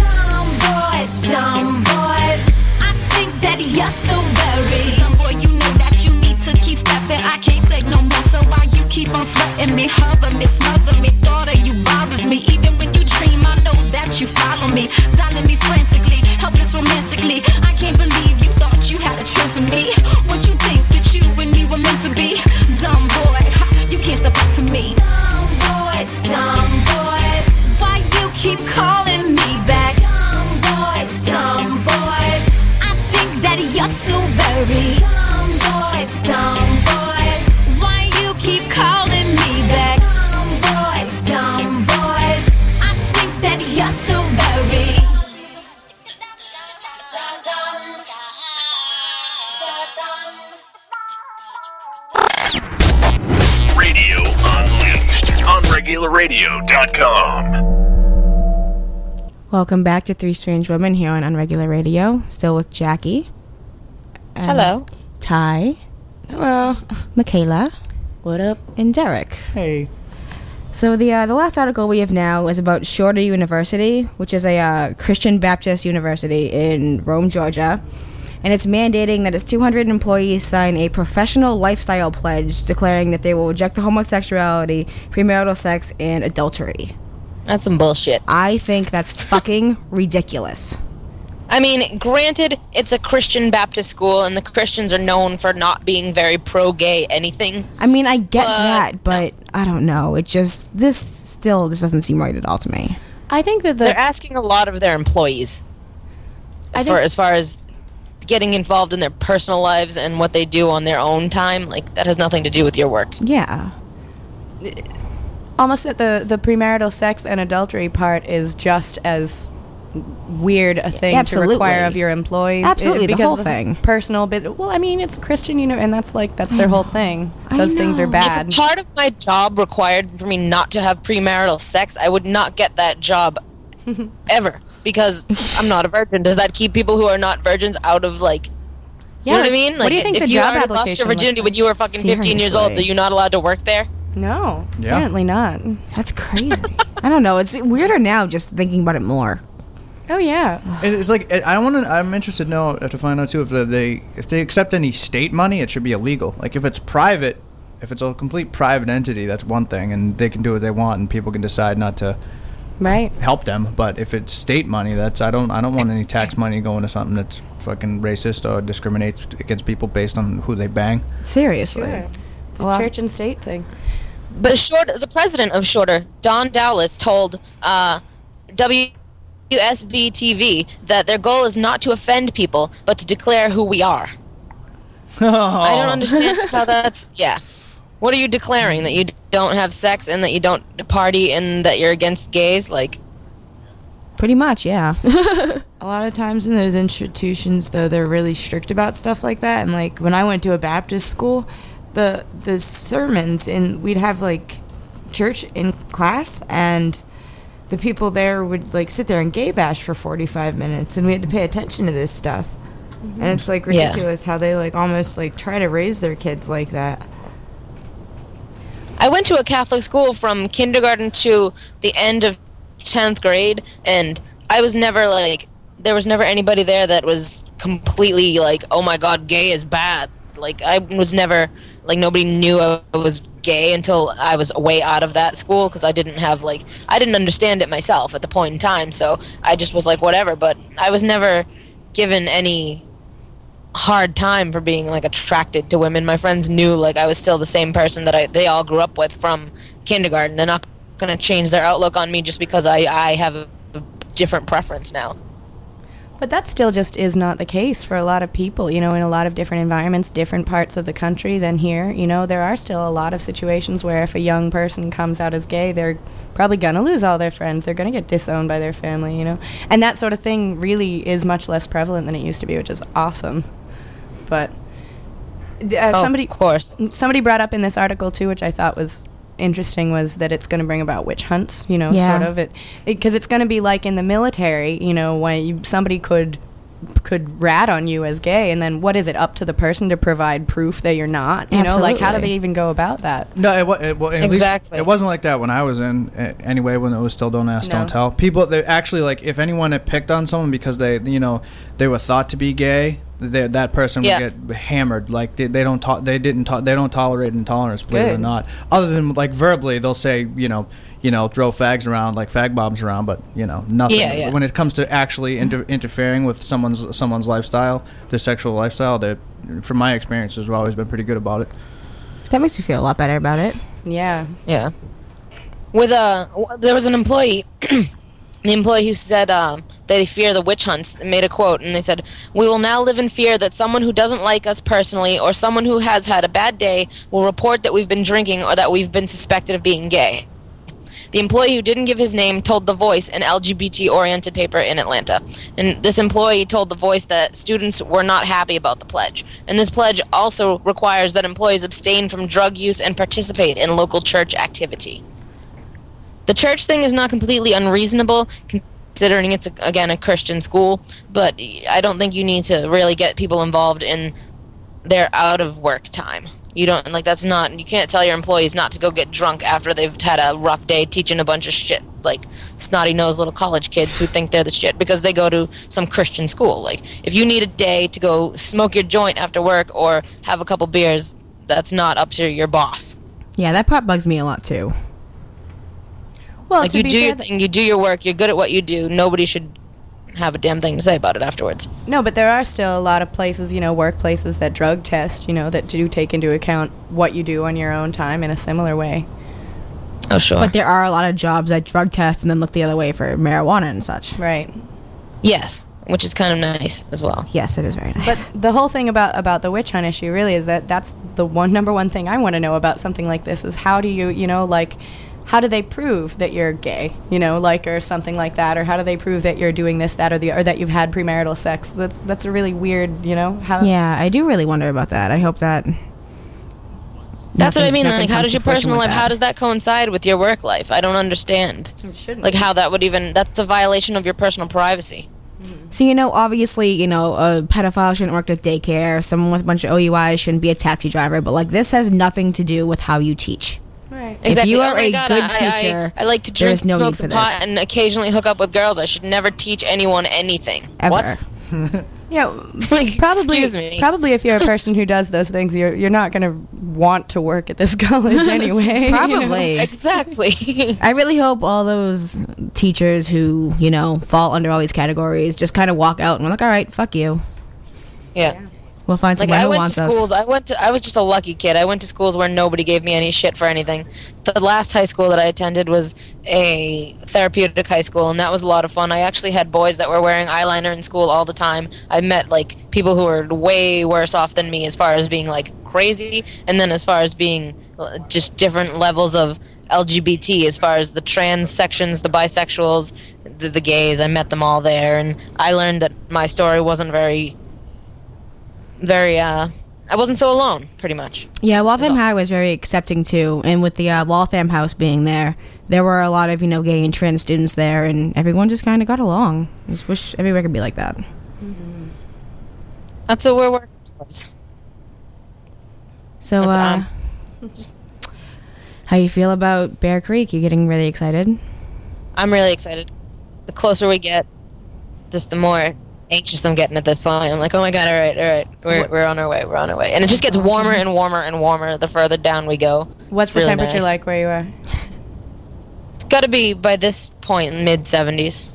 Dumb boys, I think that you're so very dumb boy, you know that you need to keep stepping. I can't take no more, so why you keep on sweating me, hover me, smother me, daughter, you bothers me. Even when you dream, I know that you follow me, dialing me frantically, helpless romantically. I can't believe you thought you had a chance with me. What you think that you and me were meant to be? Dumb boy, you can't step up to me. Dumb boys, why you keep calling me back? Dumb boys, I think that you're so very dumb boys, why you keep calling me back? Dumb boys, I think that you're so very Radio Unleashed on RegularRadio.com. Welcome back to Three Strange Women here on Unregular Radio. Still with Jackie. Hello. Ty. Hello. Michaela. What up? And Derek. Hey. So the last article we have now is about Shorter University, which is a Christian Baptist university in Rome, Georgia. And it's mandating that its 200 employees sign a professional lifestyle pledge declaring that they will reject the homosexuality, premarital sex, and adultery. That's some bullshit. I think that's fucking ridiculous. I mean, granted, it's a Christian Baptist school, and the Christians are known for not being very pro-gay anything. I mean, I get that, but I don't know. This still just doesn't seem right at all to me. I think that they're asking a lot of their employees as far as getting involved in their personal lives and what they do on their own time. Like, that has nothing to do with your work. Yeah. Almost that the premarital sex and adultery part is just as weird a thing Absolutely. to require of your employees. Absolutely, the because whole of thing. Personal business. Well, I mean, it's a Christian, and that's their whole thing. Those things are bad. If part of my job required for me not to have premarital sex, I would not get that job ever because I'm not a virgin. Does that keep people who are not virgins out of, like, you know what I mean? Like, what do you think if the you job already lost application your virginity looks when you were fucking 15 years old, are you not allowed to work there? No, Yeah. apparently not. That's crazy. I don't know. It's weirder now just thinking about it more. Oh yeah. It's like I'm interested to know to find out too if they accept any state money, it should be illegal. Like if it's private, if it's a complete private entity, that's one thing, and they can do what they want, and people can decide not to help them. But if it's state money, I don't want any tax money going to something that's fucking racist or discriminates against people based on who they bang. Seriously. Sure. It's a church and state thing. But the president of Shorter, Don Dallas, told WSB-TV that their goal is not to offend people, but to declare who we are. I don't understand how that's... Yeah. What are you declaring? That you don't have sex and that you don't party and that you're against gays? Like... Pretty much, yeah. A lot of times in those institutions, though, they're really strict about stuff like that. And, like, when I went to a Baptist school, the sermons, and we'd have, like, church in class, and the people there would, like, sit there and gay bash for 45 minutes, and we had to pay attention to this stuff. And it's, like, ridiculous how they, like, almost, like, try to raise their kids like that. I went to a Catholic school from kindergarten to the end of 10th grade, and I was never like, there was never anybody there that was completely like, oh my god, gay is bad. Like, I was never, like, nobody knew I was gay until I was way out of that school, because I didn't have, like, I didn't understand it myself at the point in time, so I just was like, whatever. But I was never given any hard time for being, like, attracted to women. My friends knew, like, I was still the same person that they all grew up with from kindergarten. They're not going to change their outlook on me just because I have a different preference now. But that still just is not the case for a lot of people, you know, in a lot of different environments, different parts of the country than here. You know, there are still a lot of situations where if a young person comes out as gay, they're probably going to lose all their friends. They're going to get disowned by their family, you know. And that sort of thing really is much less prevalent than it used to be, which is awesome. But somebody brought up in this article, too, which I thought was interesting, was that it's going to bring about witch hunts, you know, sort of, because it's going to be like in the military, you know, when somebody could rat on you as gay, and then what is it up to the person to provide proof that you're not, you know, like, how do they even go about that? No, exactly. It wasn't like that when I was in, anyway, when it was still don't ask, don't tell. People, they actually, like, if anyone had picked on someone because they, you know, they were thought to be gay, that person would get hammered. Like, they don't tolerate intolerance, believe it or not. Other than, like, verbally, they'll say, you know, throw fags around, like fag bombs around, but, you know, nothing. Yeah. When it comes to actually interfering with someone's lifestyle, their sexual lifestyle, from my experience, has always been pretty good about it. That makes me feel a lot better about it. Yeah. Yeah. There was an employee, the employee who said they fear the witch hunts, made a quote, and they said, "We will now live in fear that someone who doesn't like us personally or someone who has had a bad day will report that we've been drinking or that we've been suspected of being gay." The employee who didn't give his name told The Voice, an LGBT-oriented paper in Atlanta. And this employee told The Voice that students were not happy about the pledge. And this pledge also requires that employees abstain from drug use and participate in local church activity. The church thing is not completely unreasonable, considering it's, again, a Christian school, but I don't think you need to really get people involved in their out-of-work time. You don't, like, that's not, you can't tell your employees not to go get drunk after they've had a rough day teaching a bunch of shit, like snotty-nosed little college kids who think they're the shit because they go to some Christian school. Like, if you need a day to go smoke your joint after work or have a couple beers, that's not up to your boss. Yeah, that part bugs me a lot, too. Well, like, you do your thing, you do your work, you're good at what you do, nobody should have a damn thing to say about it afterwards. No, but there are still a lot of places, you know, workplaces that drug test, you know, that do take into account what you do on your own time in a similar way. Oh, sure. But there are a lot of jobs that drug test and then look the other way for marijuana and such. Right. Yes, which is kind of nice as well. Yes, it is very nice. But the whole thing about the witch hunt issue really is that's the number one thing I want to know about something like this is how do you, you know, like, how do they prove that you're gay, you know, like, or something like that, or how do they prove that you're doing this, that, or that you've had premarital sex? That's a really weird, you know. Yeah, I do really wonder about that. I hope that. That's what I mean. Like, how does your personal life? How does that coincide with your work life? I don't understand. It shouldn't. Like, how that would even. That's a violation of your personal privacy. So, you know, obviously, you know, a pedophile shouldn't work at daycare. Someone with a bunch of OUIs shouldn't be a taxi driver. But, like, this has nothing to do with how you teach. Right. Exactly. If you are a good teacher, I like to drink, smoke some pot, and occasionally hook up with girls. I should never teach anyone anything. Ever. What? Yeah, like, probably. Excuse me. Probably, if you're a person who does those things, you're not going to want to work at this college anyway. Probably. You know? Exactly. I really hope all those teachers who, you know, fall under all these categories just kind of walk out and we're like, all right, fuck you. Yeah. We'll find Like someone I who went wants to us. schools. I was just a lucky kid. I went to schools where nobody gave me any shit for anything. The last high school that I attended was a therapeutic high school, and that was a lot of fun. I actually had boys that were wearing eyeliner in school all the time. I met like people who were way worse off than me as far as being like crazy, and then as far as being just different levels of LGBT, as far as the trans sections, the bisexuals, the gays. I met them all there, and I learned that my story wasn't very I wasn't so alone, pretty much. Yeah, Waltham High was very accepting too, and with the Waltham House being there were a lot of gay and trans students there, and everyone just kind of got along. I just wish everywhere could be like that. Mm-hmm. That's what we're working towards. So, how you feel about Bear Creek? You getting really excited? I'm really excited. The closer we get, just the more anxious I'm getting at this point. I'm like, oh my god, all right, we're on our way, and it just gets warmer and warmer and warmer the further down we go. What's the temperature like where you are? It's got to be by this point mid 70s.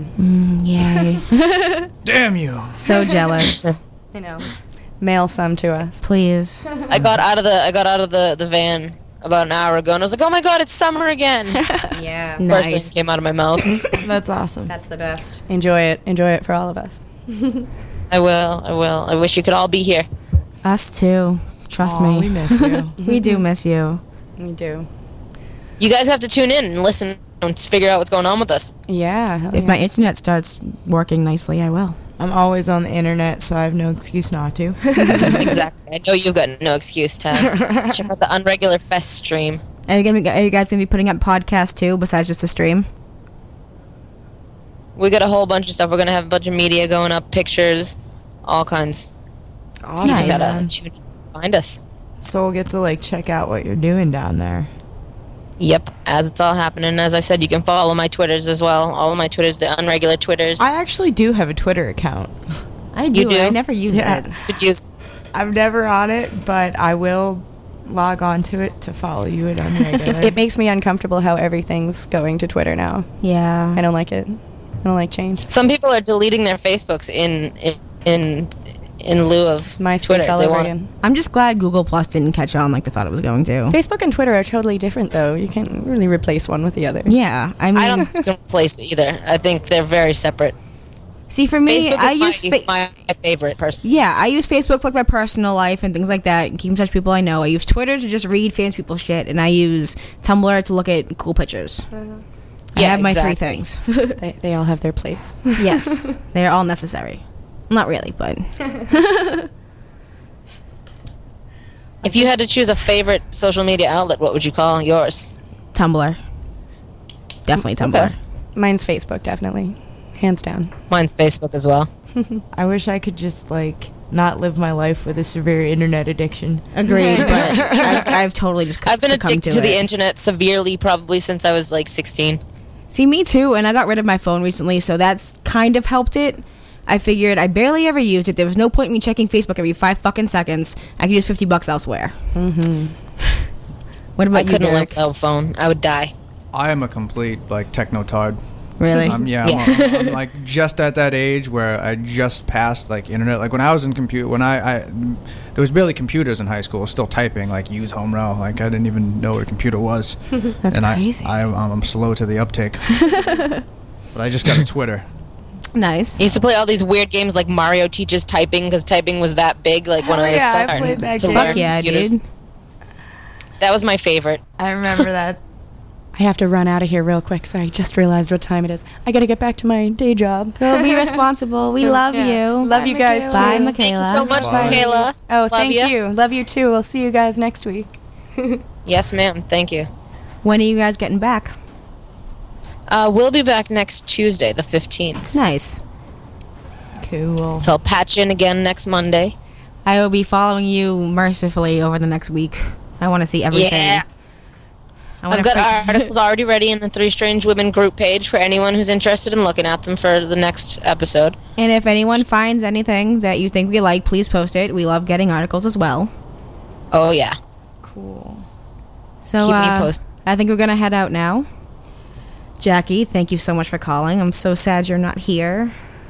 Yay! Damn you! So jealous. Mail some to us, please. I got out of the van about an hour ago, and I was like, oh my god, it's summer again. Yeah. First thing came out of my mouth. That's awesome. That's the best. Enjoy it for all of us. I will. I wish you could all be here. Us too. Trust me. We miss you. We do miss you. We do. You guys have to tune in and listen and figure out what's going on with us. Yeah. If my internet starts working nicely, I will. I'm always on the internet, so I have no excuse not to. Exactly. I know you've got no excuse to check out the Unregular Fest stream. Are you guys gonna be putting up podcasts too, besides just a stream? We got a whole bunch of stuff. We're gonna have a bunch of media going up, pictures, all kinds. Awesome. You just gotta tune in, find us. So we'll get to check out what you're doing down there. Yep, as it's all happening. As I said, you can follow my Twitters as well. All of my Twitters, the Unregular Twitters. I actually do have a Twitter account. I do. You do? I never use it. Should use. I'm never on it, but I will log on to it to follow you at Unregular. It makes me uncomfortable how everything's going to Twitter now. Yeah. I don't like it. I don't like change. Some people are deleting their Facebooks in lieu of MySpace Twitter. all They over want- again. I'm just glad Google Plus didn't catch on like they thought it was going to. Facebook and Twitter are totally different, though. You can't really replace one with the other. Yeah, I mean, I don't think it's replace either. I think they're very separate. see, for me, Facebook I is use my favorite person. Yeah, I use Facebook for like my personal life and things like that, and keep in touch with people I know. I use Twitter to just read famous people shit, and I use Tumblr to look at cool pictures. I Yeah, have my three exactly. things. They all have their place. Yes, they are all necessary. Not really, but If you had to choose a favorite social media outlet, what would you call yours? Tumblr. Definitely Tumblr. Okay. Mine's Facebook, definitely. Hands down. Mine's Facebook as well. I wish I could just not live my life with a severe internet addiction. Agreed, but I've totally just I've been succumbed addicted to it. the internet severely probably since I was 16. See, me too, and I got rid of my phone recently, so that's kind of helped it. I figured I barely ever used it. There was no point in me checking Facebook every 5 fucking seconds. I could use $50 elsewhere. Mm-hmm. What about I you, couldn't live Derek? without a phone. I would die. I am a complete techno-tard. Really? I'm like just at that age where I just passed internet. Like when I was in there was barely computers in high school. I was still typing use home row. I didn't even know what a computer was. That's crazy. I'm slow to the uptake. But I just got a Twitter. Nice. I used to play all these weird games like Mario Teaches Typing because typing was that big. When I was yeah, I starting played that to game. learn Fuck yeah, computers. dude. That was my favorite. I remember that. I have to run out of here real quick, so I just realized what time it is. I gotta get back to my day job. Go be responsible. We love you. Love you guys, Bye, too. Michaela. Thank you so much, Bye. Michaela. Oh, Love thank ya. you. Love you, too. We'll see you guys next week. Yes, ma'am. Thank you. When are you guys getting back? We'll be back next Tuesday, the 15th. Nice. Cool. So I'll patch in again next Monday. I will be following you mercifully over the next week. I want to see everything. Yeah. I've got articles already ready in the Three Strange Women group page for anyone who's interested in looking at them for the next episode. And if anyone finds anything that you think we like, please post it. We love getting articles as well. Oh, yeah. Cool. So Keep me posted. I think we're going to head out now. Jackie, thank you so much for calling. I'm so sad you're not here.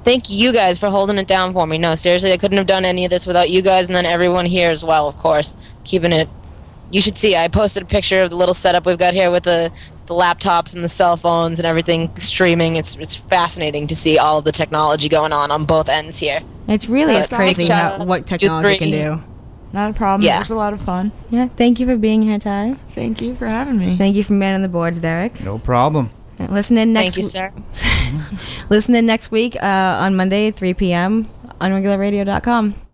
thank you guys for holding it down for me. No, seriously, I couldn't have done any of this without you guys, and then everyone here as well, of course, keeping it. You should see. I posted a picture of the little setup we've got here with the laptops and the cell phones and everything streaming. It's fascinating to see all of the technology going on both ends here. It's really crazy what technology can do. Not a problem. Yeah. It was a lot of fun. Yeah. Thank you for being here, Ty. Thank you for having me. Thank you for manning the boards, Derek. No problem. Listen in next. Thank you, sir. Listen in next week on Monday, 3 p.m. on regularradio.com.